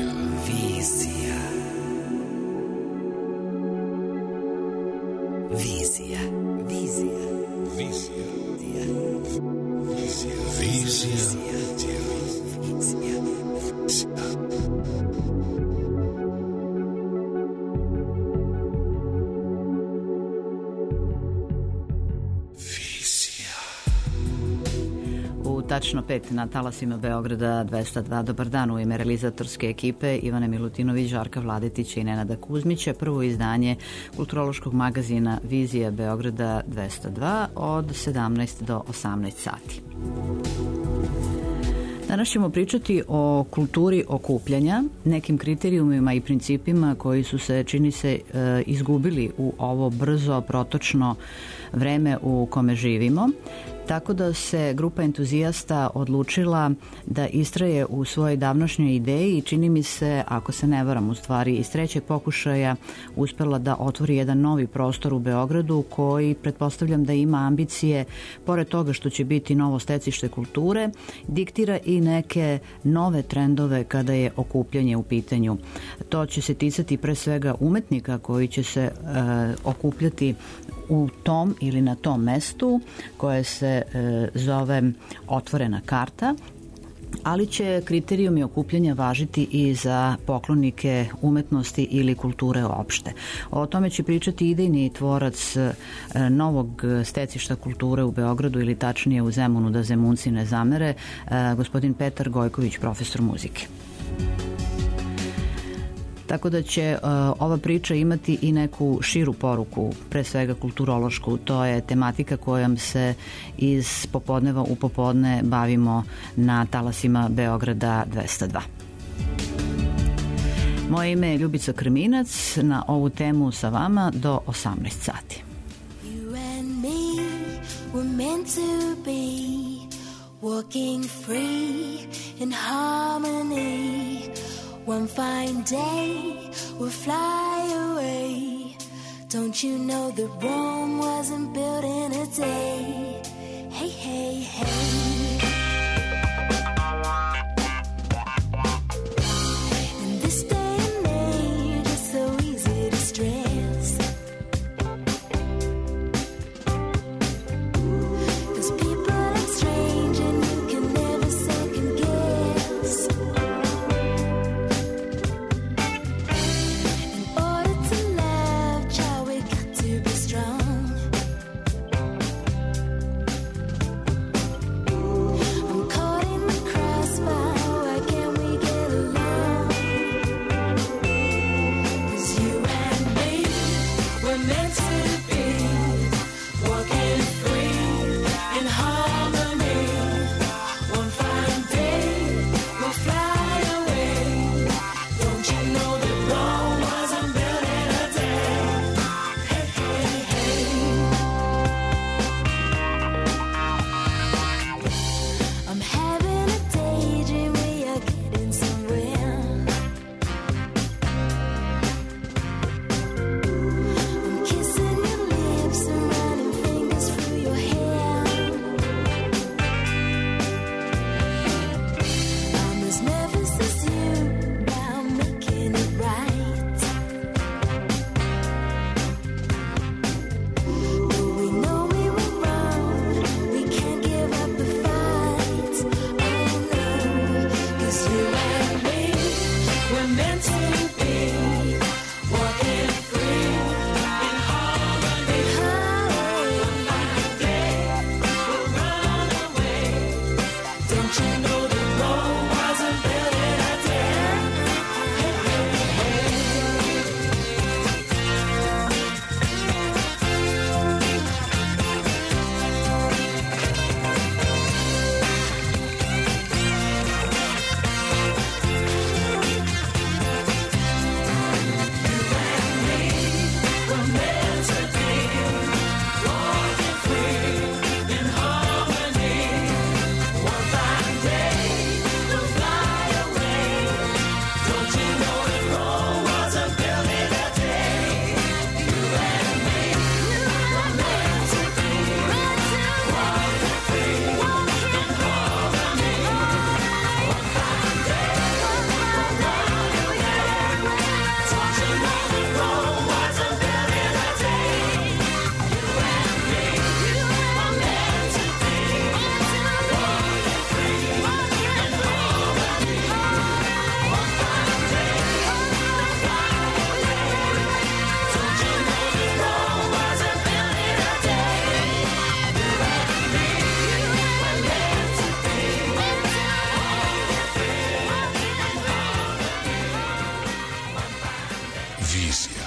Tačno 5 na talasima Beograda 202. Dobar dan, u ime realizatorske ekipe Ivane Milutinović, Žarka Vladetića i Nenada Kuzmića. Prvo izdanje kulturološkog magazina Vizija Beograda 202 od 17 do 18 sati. Danas ćemo pričati o kulturi okupljanja, nekim kriterijumima i principima koji su se, čini se, izgubili u ovo brzo, protočno vreme u kome živimo. Tako da se grupa entuzijasta odlučila da istraje u svojoj davnošnjoj ideji i čini mi se, ako se ne varam, u stvari iz trećeg pokušaja uspela da otvori jedan novi prostor u Beogradu koji pretpostavljam da ima ambicije, pored toga što će biti novo stecište kulture, diktira i neke nove trendove kada je okupljanje u pitanju. To će se ticati pre svega umetnika koji će se okupljati u tom ili na tom mestu koje se zove Otvorena karta, ali će kriterijumi okupljanja važiti i za poklonike umetnosti ili kulture uopšte. O tome će pričati idejni tvorac novog stecišta kulture u Beogradu, ili tačnije u Zemunu, da Zemunci ne zamere, gospodin Petar Gojković, profesor muzike. Tako da će ova priča imati i neku širu poruku, pre svega kulturološku. To je tematika kojom se iz popodneva u popodne bavimo na talasima Beograda 202. Moje ime je Ljubica Krminac, na ovu temu sa vama do 18 sati. You and me were meant to be walking free in harmony. One fine day we'll fly away. Don't you know that Rome wasn't built in a day? Hey, hey, hey. In this day and age, it's so easy to stress. 'Cause people act strange and you can never second guess. Vizija.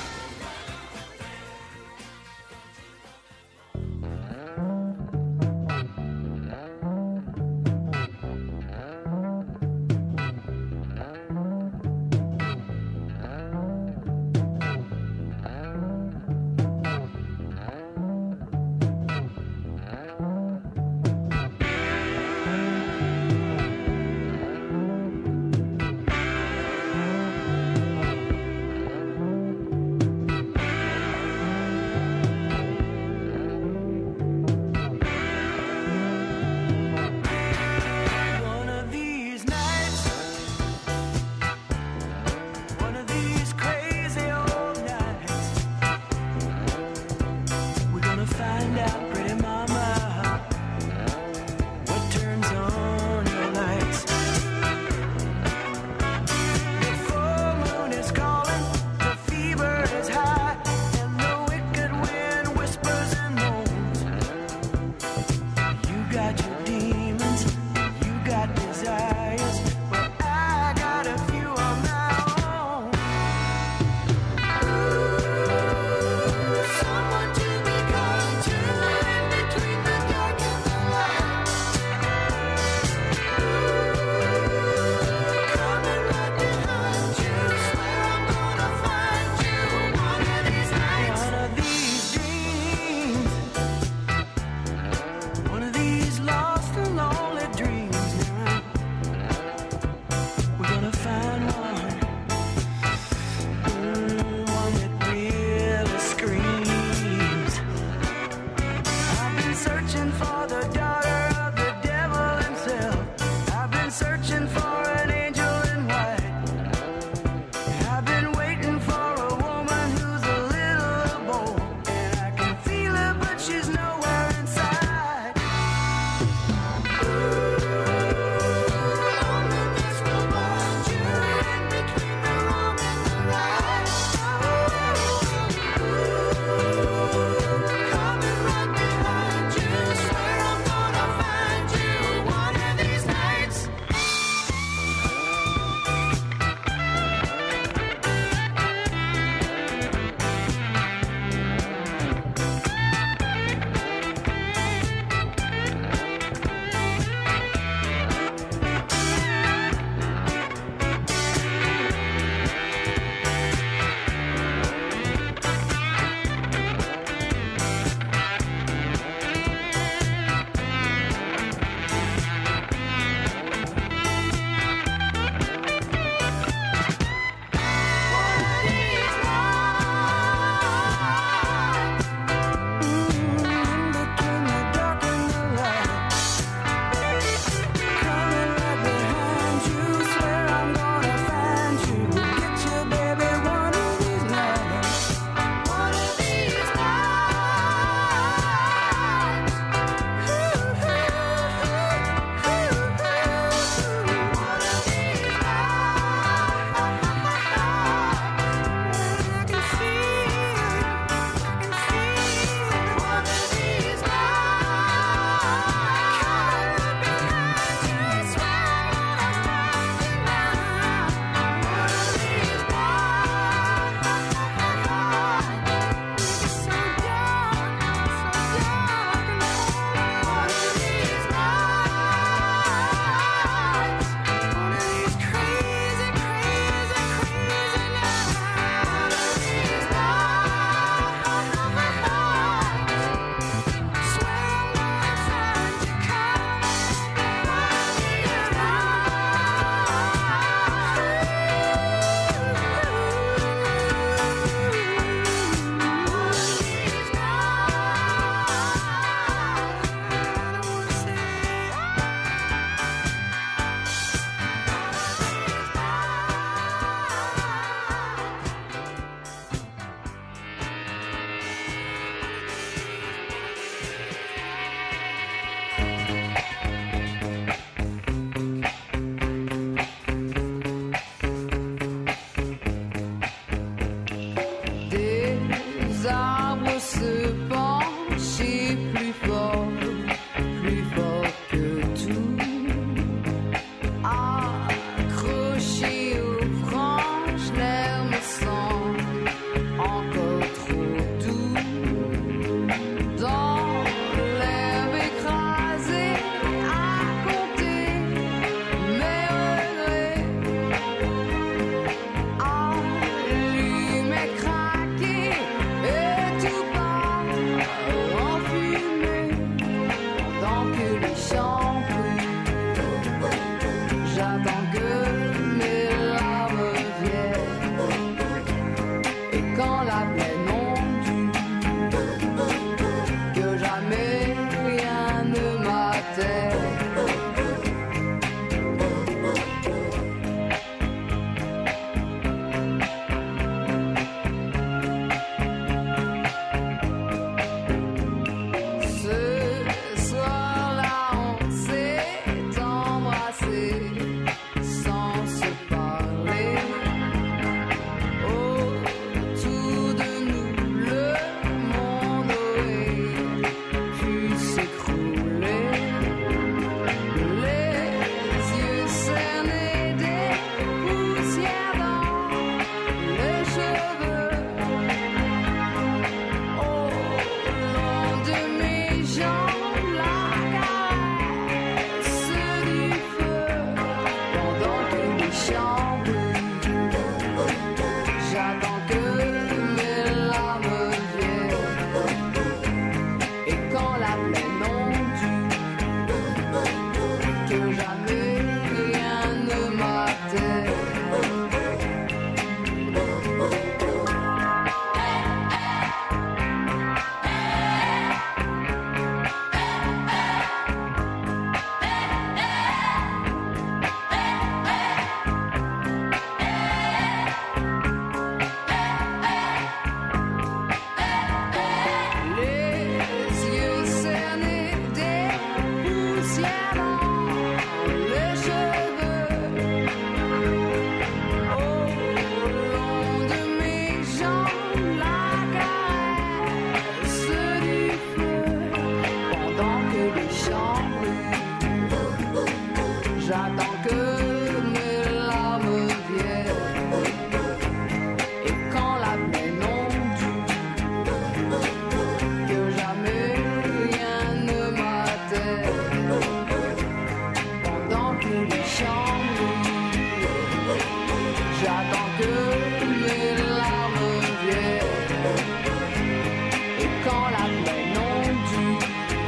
que mes larmes viennent. Et quand la plaine ondule,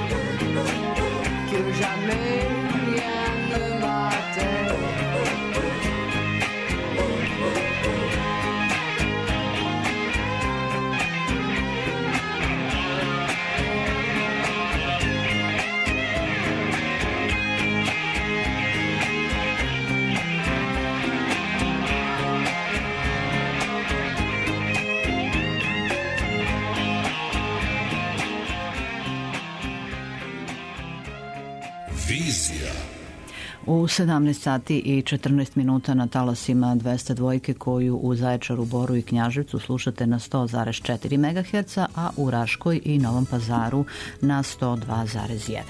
que jamais rien ne m'atteigne. U 17 sati i 14 minuta na talasima 202 koju u Zaječaru, Boru i Knjaževcu slušate na 100,4 MHz, a u Raškoj i Novom Pazaru na 102,1.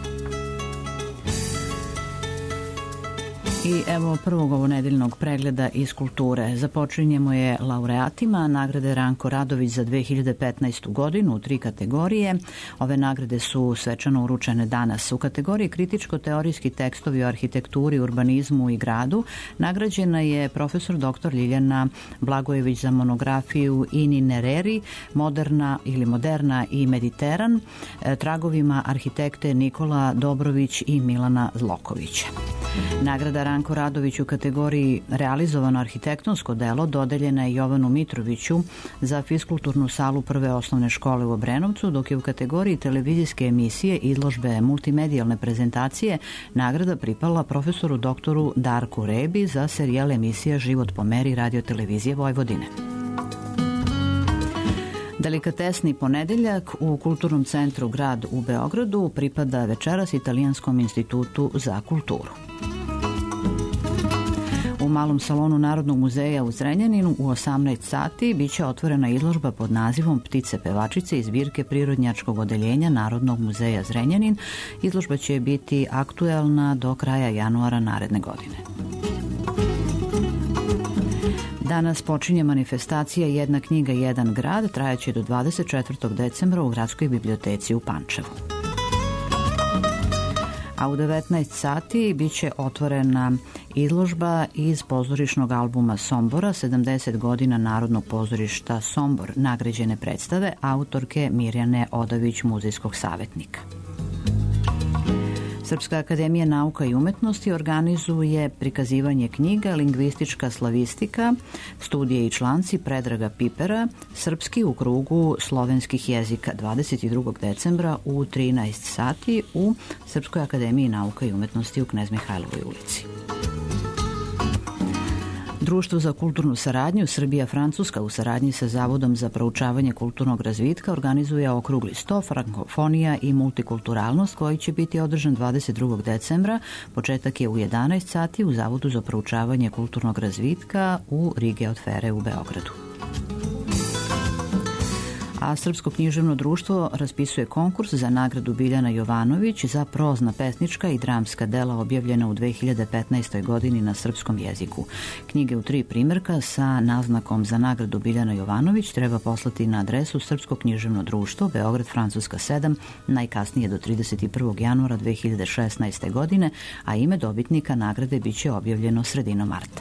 I evo prvog ovonedeljnog pregleda iz kulture. Započinjemo je laureatima nagrade Ranko Radović za 2015. godinu u 3 kategorije. Ove nagrade su svečano uručene danas. U kategoriji kritičko-teorijski tekstovi o arhitekturi, urbanizmu i gradu nagrađena je profesor dr. Ljiljana Blagojević za monografiju Itinerari, moderna i mediteran, tragovima arhitekte Nikola Dobrović i Milana Zlokovića. Nagrada Ranko Radović u kategoriji realizovano arhitektonsko delo dodeljena je Jovanu Mitroviću za fiskulturnu salu Prve osnovne škole u Obrenovcu, dok je u kategoriji televizijske emisije, izložbe, multimedijalne prezentacije nagrada pripala profesoru doktoru Darku Rebi za serijal emisija Život po meri Radio-televizije Vojvodine. Delikatesni ponedeljak u Kulturnom centru Grad u Beogradu pripada večeras Italijanskom institutu za kulturu. U malom salonu Narodnog muzeja u Zrenjaninu u 18 sati biće otvorena izložba pod nazivom Ptice pevačice iz zbirke Prirodnjačkog odeljenja Narodnog muzeja Zrenjanin. Izložba će biti aktuelna do kraja januara naredne godine. Danas počinje manifestacija Jedna knjiga, jedan grad, trajaće do 24. decembra u Gradskoj biblioteci u Pančevu. A u 19 sati biće otvorena izložba iz pozorišnog albuma Sombora, 70 godina Narodnog pozorišta Sombor, nagrađene predstave autorke Mirjane Odavić, muzejskog savjetnika. Srpska akademija nauka i umetnosti organizuje prikazivanje knjiga Lingvistička slavistika, studije i članci Predraga Pipera, srpski u krugu slovenskih jezika, 22. decembra u 13 sati u Srpskoj akademiji nauka i umetnosti u Knez Mihajlovoj ulici. Društvo za kulturnu saradnju Srbija-Francuska u saradnji sa Zavodom za proučavanje kulturnog razvitka organizuje okrugli sto Frankofonija i multikulturalnost koji će biti održan 22. decembra. Početak je u 11 sati u Zavodu za proučavanje kulturnog razvitka u Rige od Fere u Beogradu. A Srpsko književno društvo raspisuje konkurs za nagradu Biljana Jovanović za prozna, pesnička i dramska dela objavljena u 2015. godini na srpskom jeziku. Knjige u 3 primerka sa naznakom za nagradu Biljana Jovanović treba poslati na adresu Srpsko književno društvo, Beograd, Francuska 7, najkasnije do 31. januara 2016. godine, a ime dobitnika nagrade biće objavljeno sredinom marta.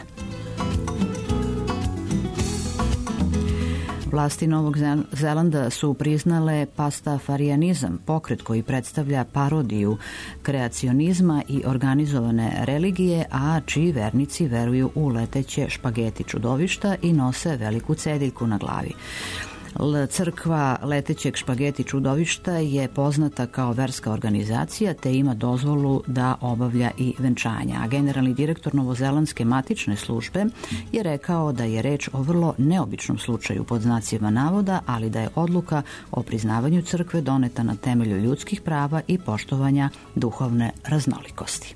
Vlasti Novog Zelanda su priznale pastafarijanizam, pokret koji predstavlja parodiju kreacionizma i organizovane religije, a čiji vernici veruju u leteće špageti čudovišta i nose veliku cediljku na glavi. Crkva letećeg špageti čudovišta je poznata kao verska organizacija te ima dozvolu da obavlja i venčanja. A generalni direktor novozelandske matične službe je rekao da je reč o vrlo neobičnom slučaju pod znacima navoda, ali da je odluka o priznavanju crkve doneta na temelju ljudskih prava i poštovanja duhovne raznolikosti.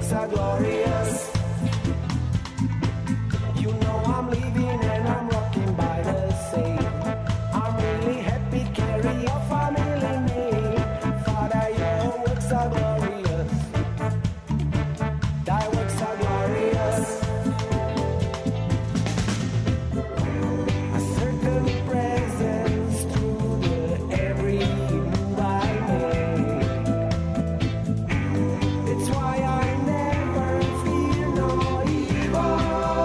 fireworks are glorious. You know I'm leaving and I'm walking by the sea. I'm really happy, carry your family name. Father, your works are glorious. Thy works are glorious. A certain presence through the every move I make. It's why I never fear no evil.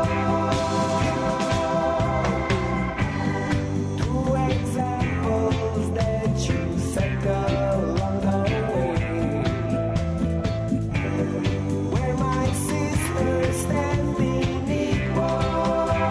Two examples that you set along the way, where my sisters standing equal.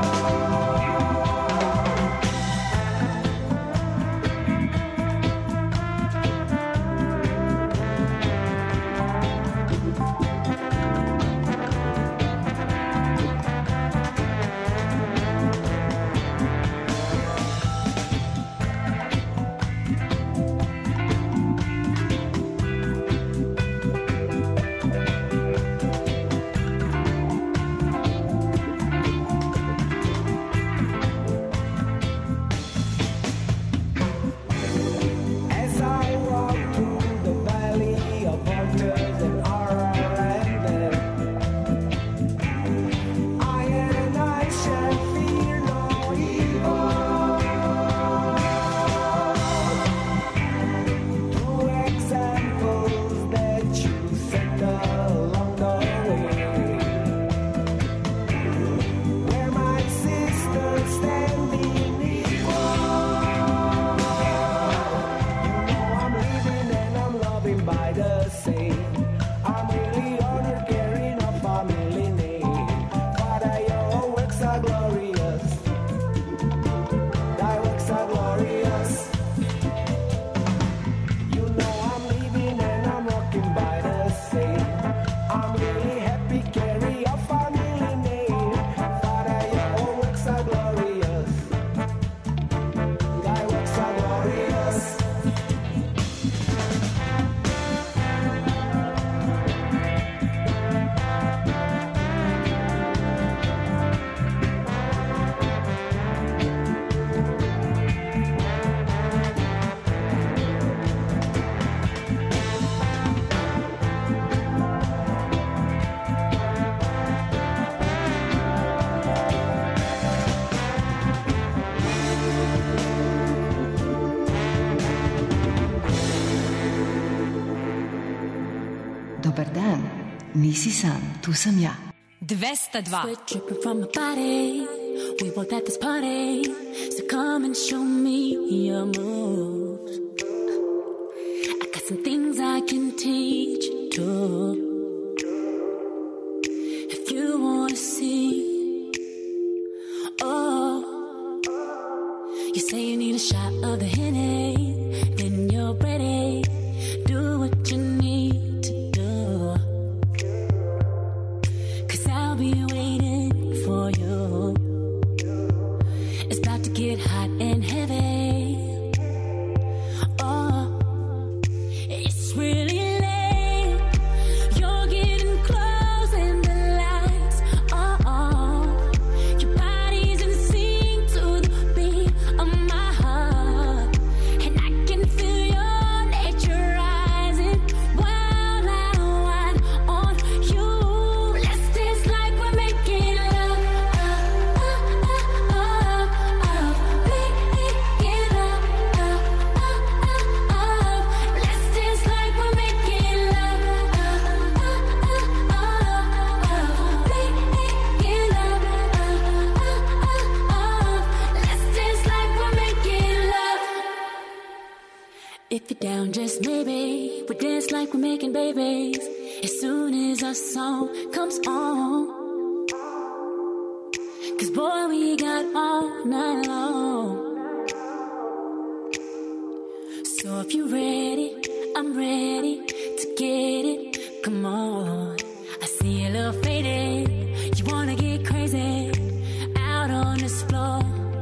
As I walk through the valley of waters and Ararat, I and I shall fear no evil. Two examples that you set along the way, where my sisters standing equal. I'm living and I'm loving by the same. I'm really honored carrying a family name. Father, your works are glorious. Thy works are glorious. You know I'm living and I'm walking by the same. I'm really happy carry a family name. Father, your works are glorious. Thy works are glorious. Dobar dan, nisi sam, tu sam ja. 202. We're dripping from my body. We both at this party. So come and show me your moves. I got some things I can teach you too. If you wanna see. Oh, you say you need a shot of the Henny. Then you're ready. Do what you need to do. 'Cause I'll be waiting for you. It's about to get hot and heavy. Oh, it's really late. You're getting close and the lights are on. Your body's in sync to the beat of my heart. And I can feel your nature rising. Wild and wide on you. Let's dance like we're making love. Making love. Let's dance like we're making love. Making love. Let's dance like we're making love. If you're down, just maybe we dance like we're making babies. As soon as our song comes on. 'Cause boy, we got all night long. So if you're ready, I'm ready to get it. Come on, I see a little faded. You wanna get crazy out on this floor.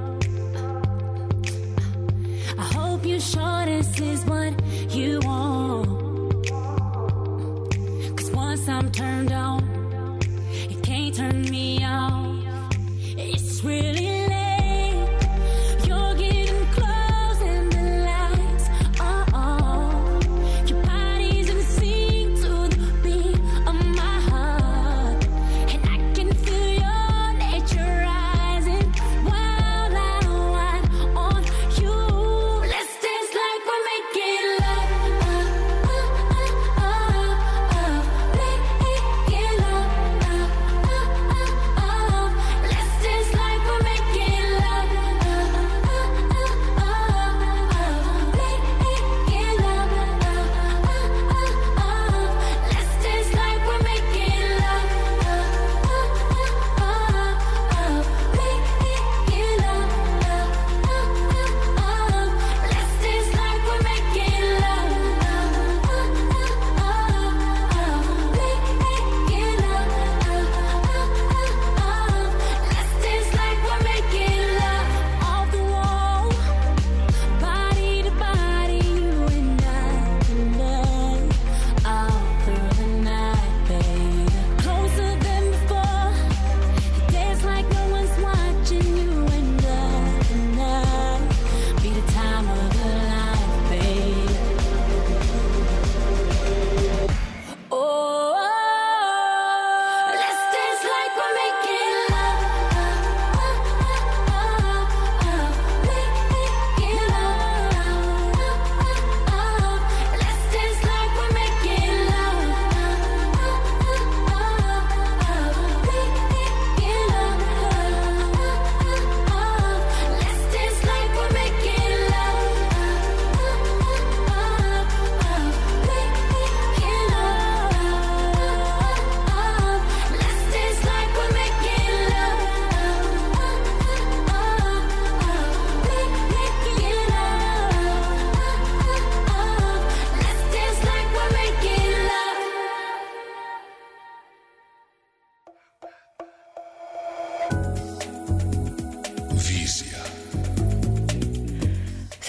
I hope you're sure this is what you want. 'Cause once I'm turned on,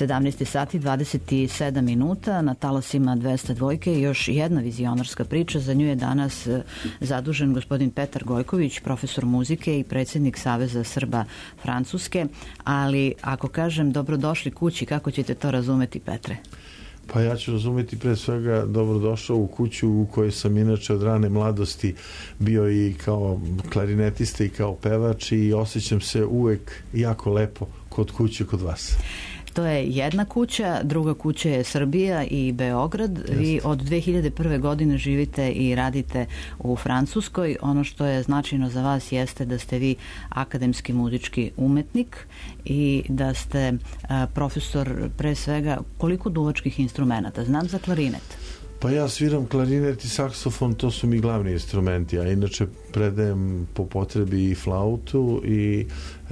17 sati 27 minuta na talasima 202 i još jedna vizionarska priča. Za nju je danas zadužen gospodin Petar Gojković, profesor muzike i predsjednik Saveza Srba Francuske. Ali ako kažem dobrodošli kući, kako ćete to razumeti, Petre? Pa ja ću razumeti pre svega dobrodošao u kuću u kojoj sam inače od rane mladosti bio i kao klarinetista i kao pevač i osjećam se uvek jako lepo kod kuće kod vas. To je jedna kuća, druga kuća je Srbija i Beograd. Vi od 2001. godine živite i radite u Francuskoj. Ono što je značajno za vas jeste da ste vi akademski muzički umetnik i da ste profesor pre svega koliko duvačkih instrumenta. Znam za klarinet. Pa ja sviram klarinet i saksofon, to su mi glavni instrumenti, a inače predajem po potrebi i flautu i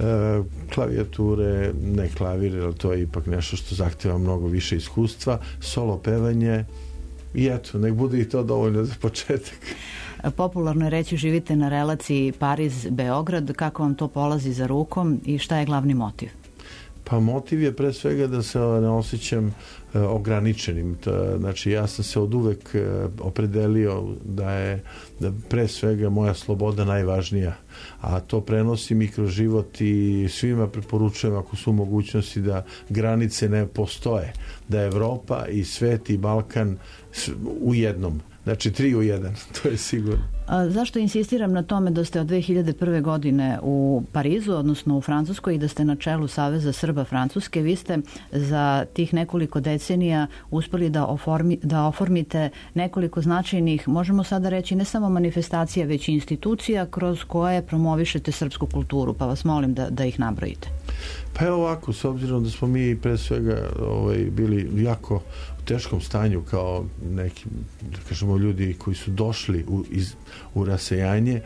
klavijature, ne klavir, ali to je ipak nešto što zahteva mnogo više iskustva, solo pevanje i eto, nek bude i to dovoljno za početak. Popularno je reći živite na relaciji Pariz-Beograd, kako vam to polazi za rukom i šta je glavni motiv? Pa motiv je pre svega da se ne osjećam ograničenim. Znači ja sam se od uvek opredelio da je pre svega moja sloboda najvažnija, a to prenosim i kroz život i svima preporučujem ako su mogućnosti da granice ne postoje, da Evropa i svet i Balkan u jednom. Znači 3 u 1, to je sigurno. Zašto insistiram na tome da ste od 2001. godine u Parizu, odnosno u Francuskoj i da ste na čelu Saveza Srba Francuske? Vi ste za tih nekoliko decenija uspeli da oformite nekoliko značajnih, možemo sada reći, ne samo manifestacija, već i institucija kroz koje promovišete srpsku kulturu, pa vas molim da ih nabrojite. Pa evo ovako, s obzirom da smo mi pre svega bili jako u teškom stanju kao neki, da kažemo, ljudi koji su došli u rasejanje.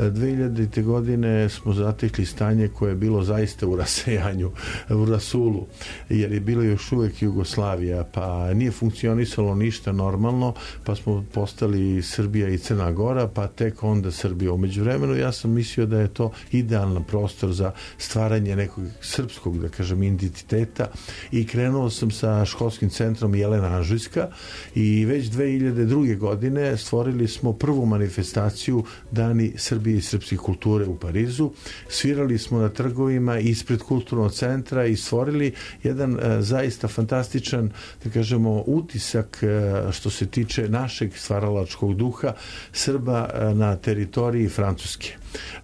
2000. godine smo zatekli stanje koje je bilo zaista u rasejanju, u rasulu, jer je bilo još uvek Jugoslavija, pa nije funkcionisalo ništa normalno, pa smo postali Srbija i Crna Gora, pa tek onda Srbija. Umeđu vremenu ja sam mislio da je to idealan prostor za stvaranje nekog srpskog, da kažem, identiteta i krenuo sam sa školskim centrom Jelena Anžujska i već 2002. godine stvorili smo prvu manifestaciju Dani Srbije i srpske kulture u Parizu. Svirali smo na trgovima ispred kulturnog centra i stvorili jedan zaista fantastičan, da kažemo, utisak što se tiče našeg stvaralačkog duha Srba na teritoriji Francuske.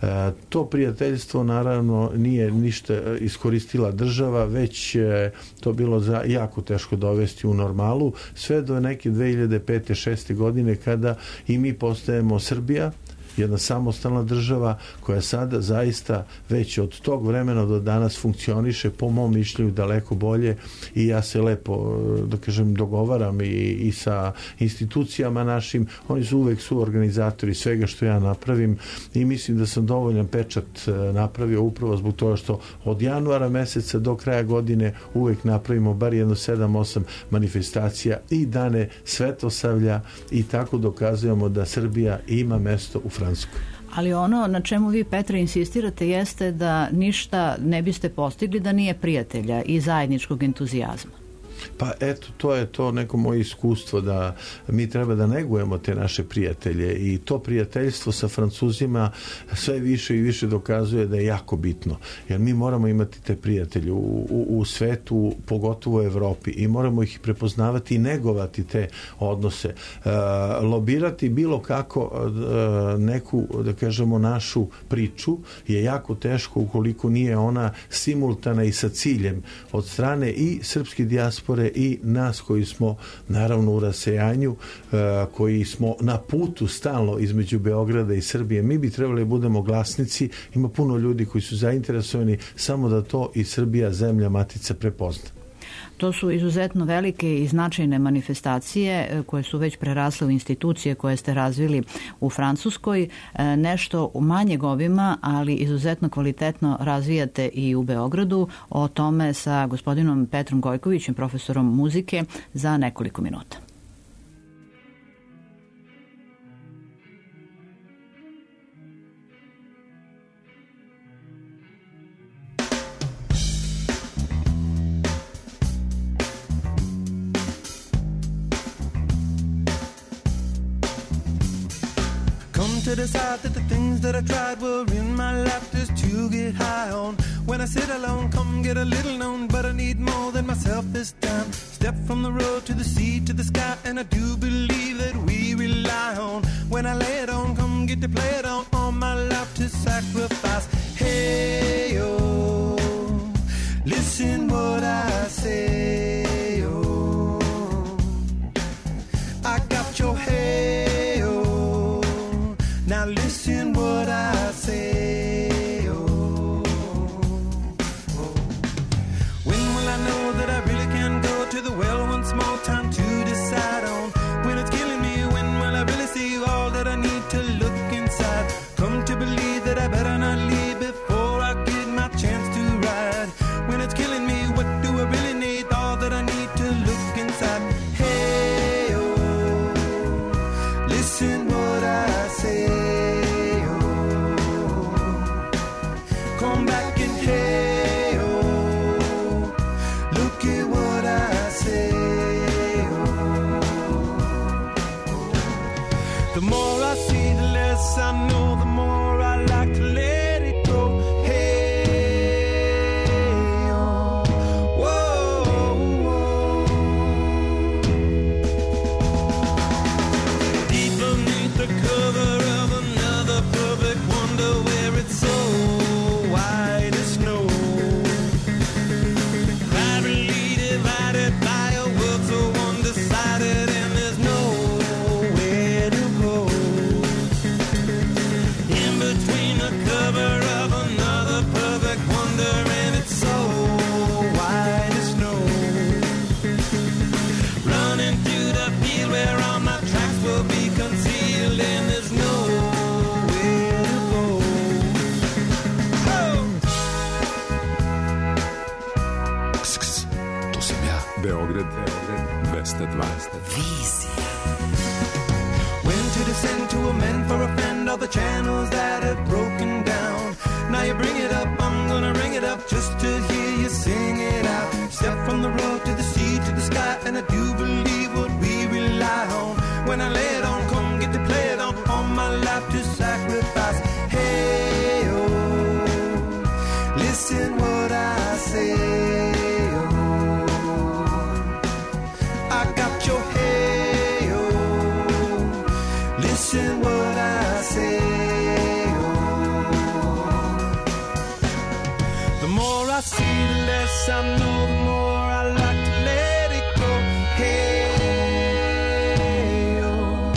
To prijateljstvo naravno nije ništa iskoristila država, već to bilo jako teško dovesti u normalu, sve do neke 2005. 2006. godine kada i mi postajemo Srbija, jedna samostalna država koja sada zaista već od tog vremena do danas funkcioniše po mom mišljenju daleko bolje i ja se lepo, da kažem, dogovaram i sa institucijama našim. Oni su uvek organizatori svega što ja napravim i mislim da sam dovoljan pečat napravio upravo zbog toga što od januara meseca do kraja godine uvek napravimo bar jedno 7-8 manifestacija i dane Svetosavlja i tako dokazujemo da Srbija ima mesto u Francuskoj. Ali ono na čemu vi, Petre, insistirate jeste da ništa ne biste postigli da nije prijatelja i zajedničkog entuzijazma. Pa eto, to je to neko moje iskustvo da mi treba da negujemo te naše prijatelje i to prijateljstvo sa Francuzima sve više i više dokazuje da je jako bitno, jer mi moramo imati te prijatelje u svetu, pogotovo u Evropi, i moramo ih prepoznavati i negovati te odnose. Lobirati bilo kako neku, da kažemo, našu priču je jako teško ukoliko nije ona simultana i sa ciljem od strane i srpske dijaspore i nas koji smo naravno u rasejanju, koji smo na putu stalno između Beograda i Srbije. Mi bi trebali budemo glasnici, ima puno ljudi koji su zainteresovani samo da to i Srbija, zemlja matica, prepozna. To su izuzetno velike i značajne manifestacije koje su već prerasle u institucije koje ste razvili u Francuskoj. Nešto u manjeg obima, ali izuzetno kvalitetno razvijate i u Beogradu. O tome sa gospodinom Petrom Gojkovićem, profesorom muzike, za nekoliko minuta. to decide that the things that I tried were in my life just to get high on. When I sit alone, come get a little known, but I need more than myself this time. Step from the road to the sea to the sky, and I do believe that we rely on. When I lay it on, come get to play it on, all my life to sacrifice. Hey, oh, listen what I say, oh, I got your hey, oh, now listen what I say, oh, oh. When will I know that I really can go to the well once more? Time to decide on when it's killing me. When will I really see all that I need to look inside? Come to believe that I better not leave before I get my chance to ride. When it's killing me, what do I really need? All that I need to look inside. Hey, oh, listen what I say, oh, come back and hey, oh, look at what I say, oh. The more I see, the less I know, the more I like to let it go. Hey, oh, whoa, whoa. Deep beneath the cover of another perfect wonder, where it's so white as snow, privately divided by a world so undecided, and there's nowhere to go. In between the cover of another perfect wonder, and it's so white as snow, running through the field where all my tracks will be concealed, and there's nowhere to go. Oh! To sam ja. Beograd 202. When to descend to amend for a friend all the channels that have broken down. Now you bring it up, I'm gonna ring it up just to hear you sing it out. Step from the road to the sea to the sky, and I do believe what we rely on. When I lay it on, come get to play it on, all my life to sacrifice. Hey, oh, listen what I say, oh, I got your hey, oh, listen what I say, oh. The more I see, the less I know, the more I like to let it go. Hey, oh,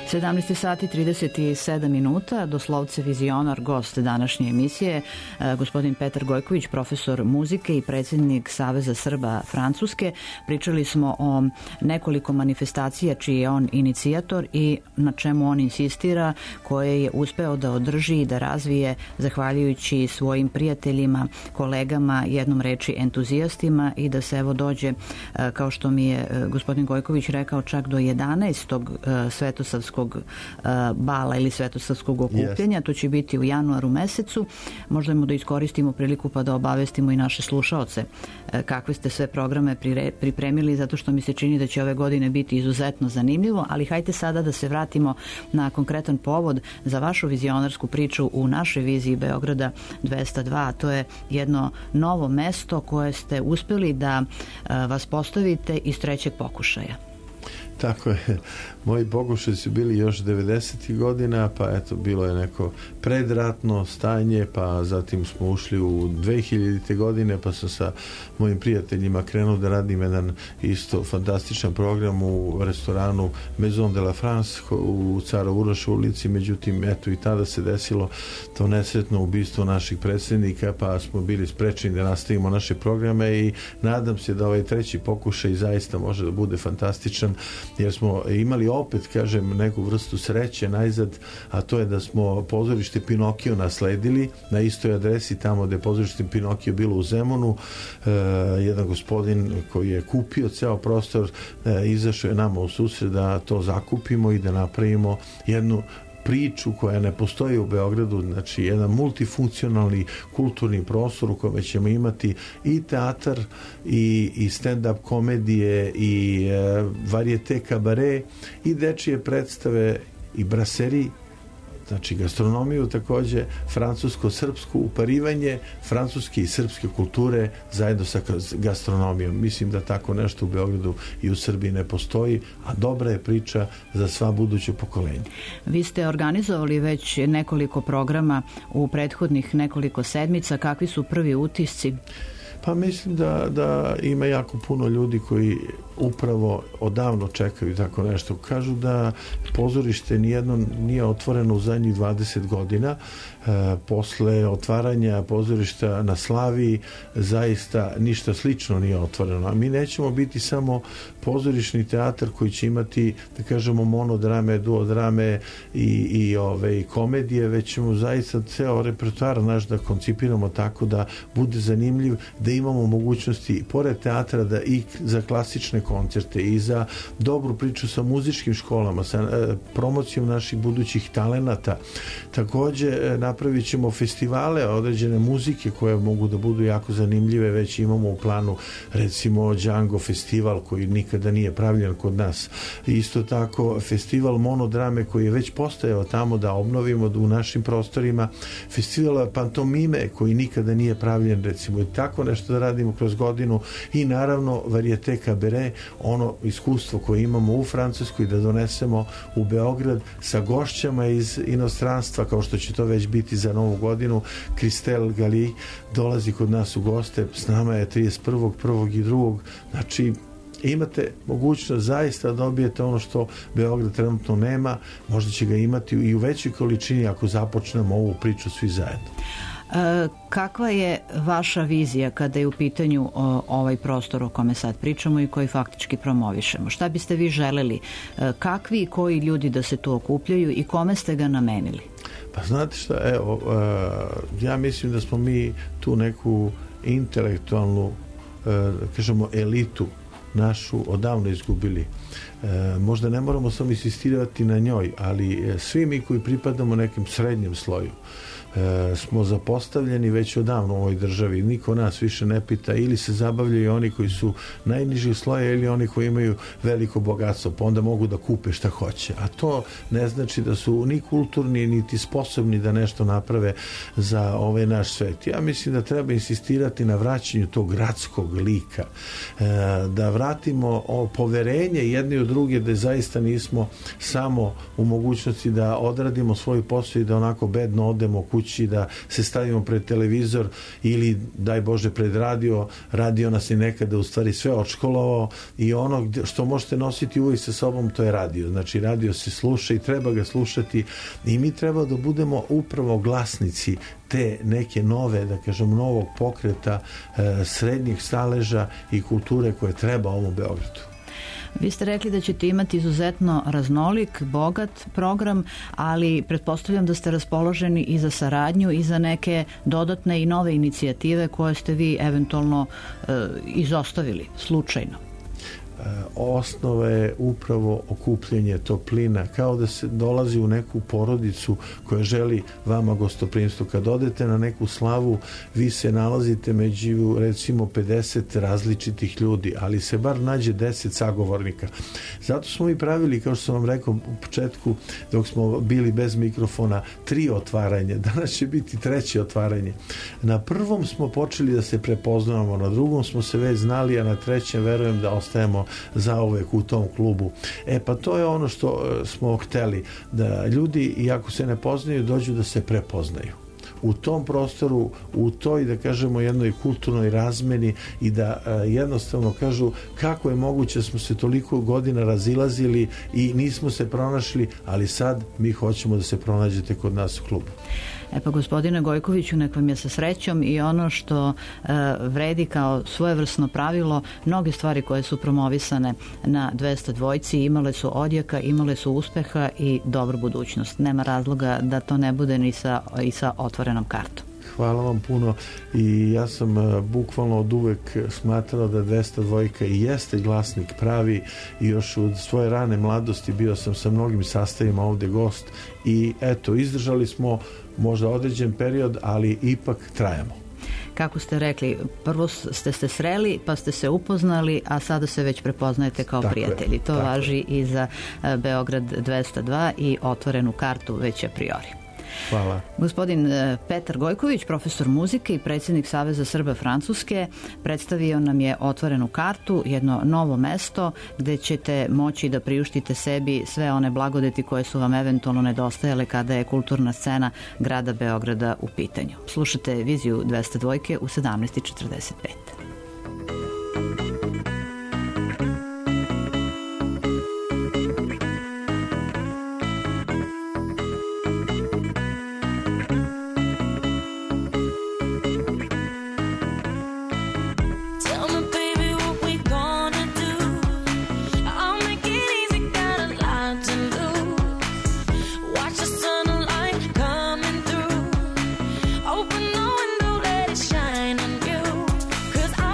17 sati 37 minuta, doslovce vizionar, gost današnje emisije, gospodin Petar Gojković, profesor muzike i predsjednik Saveza Srba Francuske. Pričali smo o nekoliko manifestacija čiji je on inicijator i na čemu on insistira, koje je uspeo da održi i da razvije zahvaljujući svojim prijateljima, kolegama, jednom reči entuzijastima, i da se evo dođe, kao što mi je gospodin Gojković rekao, čak do 11. Svetosavskog bala ili Svetosavskog okupljanja. To će biti u januaru mesecu. Možemo da iskoristimo priliku pa da obavestimo i naše slušaoce kakve ste sve programe pripremili, zato što mi se čini da će ove godine biti izuzetno zanimljivo, ali hajde sada da se vratimo na konkretan povod za vašu vizionarsku priču u našoj viziji Beograda 202. To je jedno novo mesto koje ste uspeli da vas postavite iz trećeg pokušaja. Tako je. Moji pokušaji su bili još 90. godina, pa eto, bilo je neko predratno stanje, pa zatim smo ušli u 2000. godine, pa sam sa mojim prijateljima krenuo da radim jedan isto fantastičan program u restoranu Maison de la France u Cara Uroša ulici. Međutim, eto, i tada se desilo to nesretno ubistvo naših predsjednika, pa smo bili sprečeni da nastavimo naše programe i nadam se da ovaj treći pokušaj zaista može da bude fantastičan, jer smo imali opet, kažem, neku vrstu sreće najzad, a to je da smo pozorište Pinokio nasledili na istoj adresi, tamo gde je pozorište Pinokio bilo u Zemunu. Jedan gospodin koji je kupio ceo prostor izašao je nama u susret da to zakupimo i da napravimo jednu priču koja ne postoji u Beogradu, znači jedan multifunkcionalni kulturni prostor u kome ćemo imati i teatar i stand-up komedije i varijete kabare i dečije predstave i braseri, znači gastronomiju takođe, francusko-srpsko uparivanje francuske i srpske kulture zajedno sa gastronomijom. Mislim da tako nešto u Beogradu i u Srbiji ne postoji, a dobra je priča za sva buduće pokolenja. Vi ste organizovali već nekoliko programa u prethodnih nekoliko sedmica. Kakvi su prvi utisci? Pa mislim da ima jako puno ljudi koji upravo odavno čekaju tako nešto. Kažu da pozorište nijedno nije otvoreno u zadnjih 20 godina. Posle otvaranja pozorišta na Slaviji zaista ništa slično nije otvoreno. A mi nećemo biti samo pozorišni teatar koji će imati, da kažemo, monodrame, duodrame i komedije, već ćemo zaista ceo repertoar naš da koncipiramo tako da bude zanimljiv, da imamo mogućnosti pored teatra da i za klasične koncerte i za dobru priču sa muzičkim školama, sa promocijom naših budućih talenata. Takođe napravit ćemo festivale određene muzike koje mogu da budu jako zanimljive. Već imamo u planu recimo Django festival koji nikada nije pravljen kod nas. Isto tako festival monodrame koji je već postojao tamo da obnovimo u našim prostorima. Festival pantomime koji nikada nije pravljen, recimo, i tako nešto da radimo kroz godinu. I naravno varijete kabare, ono iskustvo koje imamo u Francuskoj da donesemo u Beograd sa gošćama iz inostranstva, kao što će to već biti za Novu godinu. Kristel Gali dolazi kod nas u goste, s nama je 31. 1. i 2. Znači, imate mogućnost zaista da dobijete ono što Beograd trenutno nema, možda će ga imati i u većoj količini ako započnemo ovu priču svi zajedno. Kakva je vaša vizija kada je u pitanju ovaj prostor o kome sad pričamo i koji faktički promovišemo? Šta biste vi želeli? Kakvi i koji ljudi da se tu okupljaju i kome ste ga namenili? Pa znate šta, evo, ja mislim da smo mi tu neku intelektualnu, kažemo, elitu našu odavno izgubili. Možda ne moramo samo insistirati na njoj, ali svi mi koji pripadamo nekim srednjem sloju smo zapostavljeni već odavno u ovoj državi. Niko nas više ne pita, ili se zabavljaju oni koji su najniži sloje ili oni koji imaju veliko bogatstvo, pa onda mogu da kupe šta hoće. A to ne znači da su ni kulturni niti sposobni da nešto naprave za ovaj naš svet. Ja mislim da treba insistirati na vraćanju tog gradskog lika, da vratimo poverenje jedni od druge, da zaista nismo samo u mogućnosti da odradimo svoj posao i da onako bedno odemo kući, da se stavimo pred televizor ili, daj Bože, pred radio. Radio nas je nekada u stvari sve odškolovao i ono što možete nositi uvijek sa sobom, to je radio. Znači, radio se sluša i treba ga slušati i mi treba da budemo upravo glasnici te neke nove, da kažem, novog pokreta srednjih staleža i kulture koje treba ovom Beogradu. Vi ste rekli da ćete imati izuzetno raznolik, bogat program, ali pretpostavljam da ste raspoloženi i za saradnju i za neke dodatne i nove inicijative koje ste vi eventualno izostavili slučajno. Osnova je upravo okupljanje toplina, kao da se dolazi u neku porodicu koja želi vama gostoprimstvo. Kad odete na neku slavu, vi se nalazite među recimo 50 različitih ljudi, ali se bar nađe 10 sagovornika. Zato smo i pravili, kao što sam vam rekao u početku, dok smo bili bez mikrofona, 3 otvaranja. Danas će biti 3. otvaranje. Na prvom smo počeli da se prepoznavamo, na drugom smo se već znali, a na 3. verujem da ostajemo zauvek u tom klubu. Pa to je ono što smo hteli, da ljudi, iako se ne poznaju, dođu da se prepoznaju u tom prostoru, u toj, da kažemo, jednoj kulturnoj razmeni i da jednostavno kažu kako je moguće da smo se toliko godina razilazili i nismo se pronašli, ali sad mi hoćemo da se pronađete kod nas u klubu. Pa gospodine Gojkoviću, nek vam je sa srećom i ono što vredi kao svojevrsno pravilo, mnoge stvari koje su promovisane na 202 imale su odjeka, imale su uspeha i dobru budućnost. Nema razloga da to ne bude ni sa otvorenom kartom. Hvala vam puno i ja sam bukvalno od uvek smatrao da 202 i jeste glasnik pravi i još u svoje rane mladosti bio sam sa mnogim sastavima ovde gost i eto, izdržali smo možda određen period, ali ipak trajamo. Kako ste rekli, prvo ste se sreli, pa ste se upoznali, a sada se već prepoznajete kao prijatelji. To važi i za Beograd 202 i otvorenu kartu već a priori. Hvala. Gospodin Petar Gojković, profesor muzike i predsjednik Saveza Srba Francuske, predstavio nam je otvorenu kartu, jedno novo mesto gde ćete moći da priuštite sebi sve one blagodeti koje su vam eventualno nedostajale kada je kulturna scena grada Beograda u pitanju. Slušate Viziju 202 u 17:45. Open the window, let it shine on you. 'Cause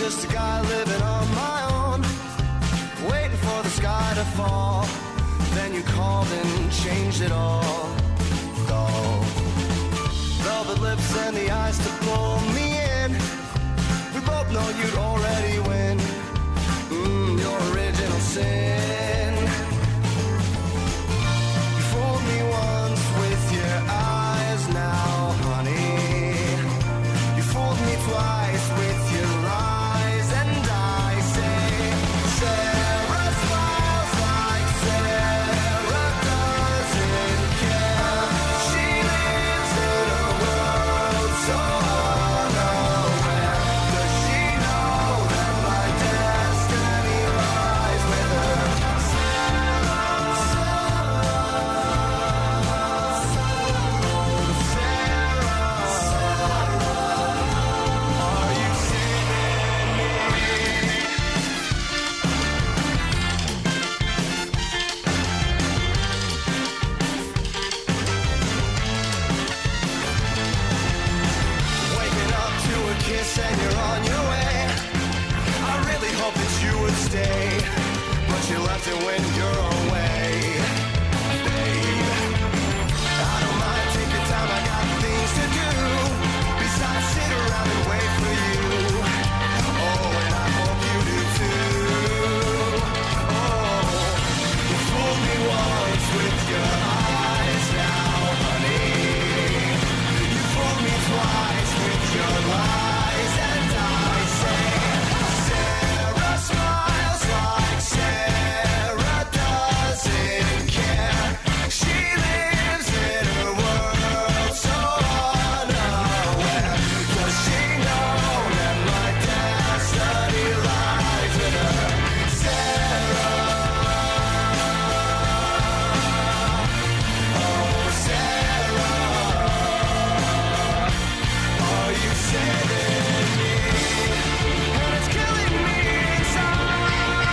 just a guy living on my own, waiting for the sky to fall. Then you called and changed it all. Dull. Velvet lips and the eyes to pull me in. We both know you'd already win. Your original sin. You fooled me once with your eyes now, honey. You fooled me twice with your lies, and I say, Sarah smiles like Sarah doesn't care. She lives in a world so unaware. Does she know that my destiny lies with her? Are you saving me? Waking up to a kiss and you're on your way. I really hope that you would stay, but you left it when you're away, babe. I don't mind, take your time, I got things to do. Besides, sit around and wait for you. Oh, and I hope you do too. Oh, you fooled me once with your eyes now, honey. You fooled me twice with your lies, and I say, Sarah smiles like Sarah doesn't care. She lives in a world so unaware. Does she know that my destiny lies with her? Sarah, oh Sarah, are you saving me? And it's killing me inside,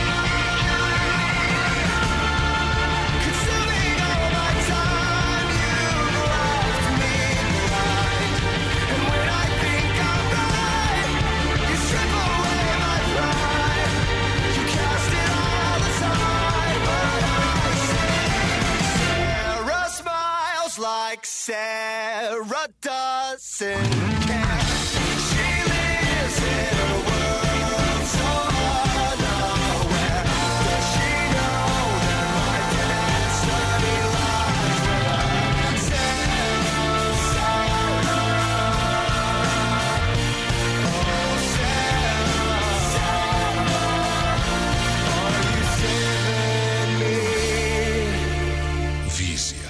consuming all my time. You've left me blind, and when I think I'm right, you strip away my pride. You cast it all aside, but I say, Sarah smiles like Sarah doesn't care. She lives in a world so unaware. Does she know that my destiny lies with her? Sarah, Sarah, oh Sarah, are you saving me? Vizija.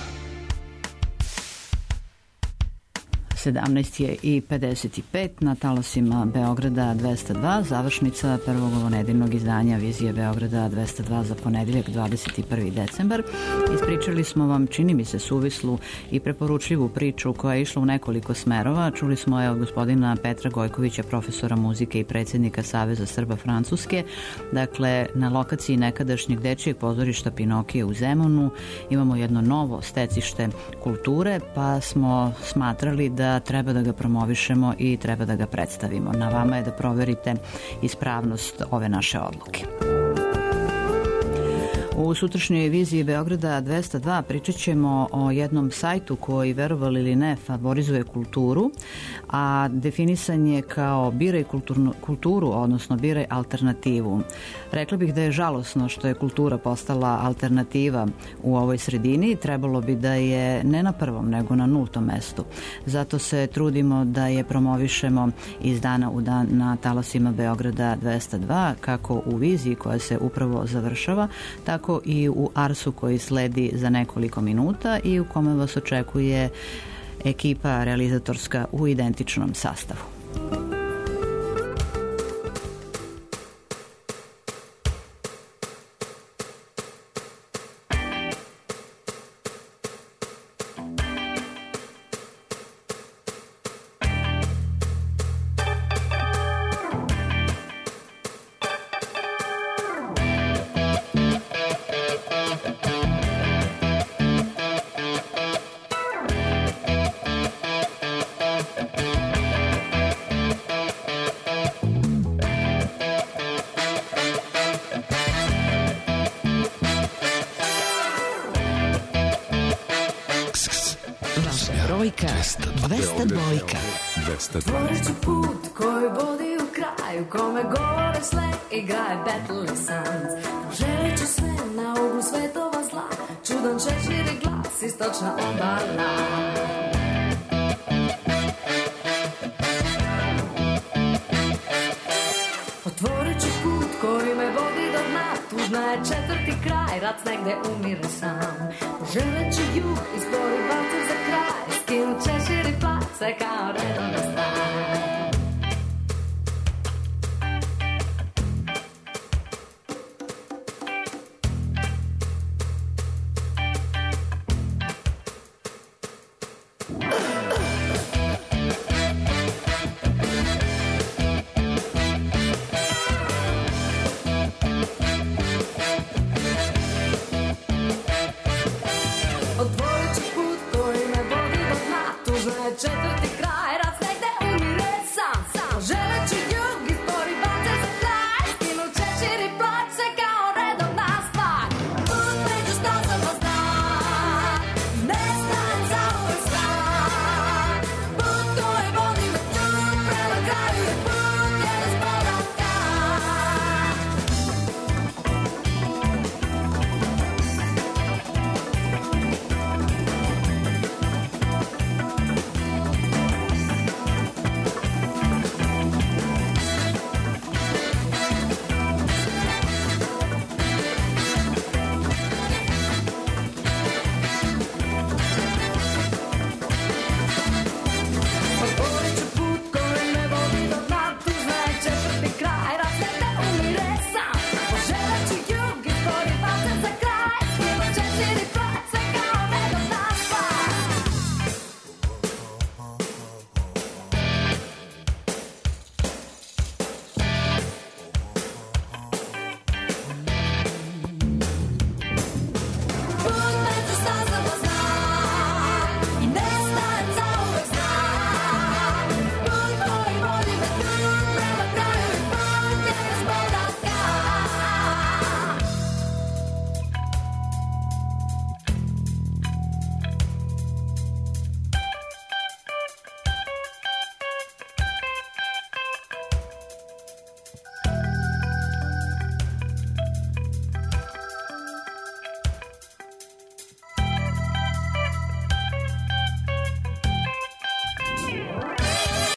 17:55 na talasima Beograda 202, završnica prvog ovonedeljnog izdanja Vizije Beograda 202 za ponedeljak 21. decembar. Ispričali smo vam, čini mi se, suvislu i preporučljivu priču koja je išla u nekoliko smerova. Čuli smo je od gospodina Petra Gojkovića, profesora muzike i predsjednika Saveza Srba Francuske. Dakle, na lokaciji nekadašnjeg dečijeg pozorišta Pinokije u Zemunu imamo jedno novo stecište kulture, pa smo smatrali da treba da ga promovišemo i treba da ga predstavimo. Na vama je da proverite ispravnost ove naše odluke. U sutrašnjoj Viziji Beograda 202 pričat ćemo o jednom sajtu koji, verovali ili ne, favorizuje kulturu, a definisan je kao biraj kulturu, odnosno biraj alternativu. Rekla bih da je žalosno što je kultura postala alternativa u ovoj sredini. Trebalo bi da je ne na prvom, nego na 0. mestu. Zato se trudimo da je promovišemo iz dana u dan na talasima Beograda 202, kako u Viziji koja se upravo završava, tako i u Arsu koji sledi za nekoliko minuta i u kome vas očekuje ekipa realizatorska u identičnom sastavu. 202. 202. Otvorit ću put koji vodi u kraju, kome govore sve i graje Battle Sons. Želit ću sve na uglu svetova zla, čudan šešir i glas, istočna obala. Otvorit ću put koji me vodi do dna, tužna je četvrti kraj, rat negde umire sam. Poželit ću jug, izborit valcu za kraj, skinut šešir i plat, sve kao redom da stan.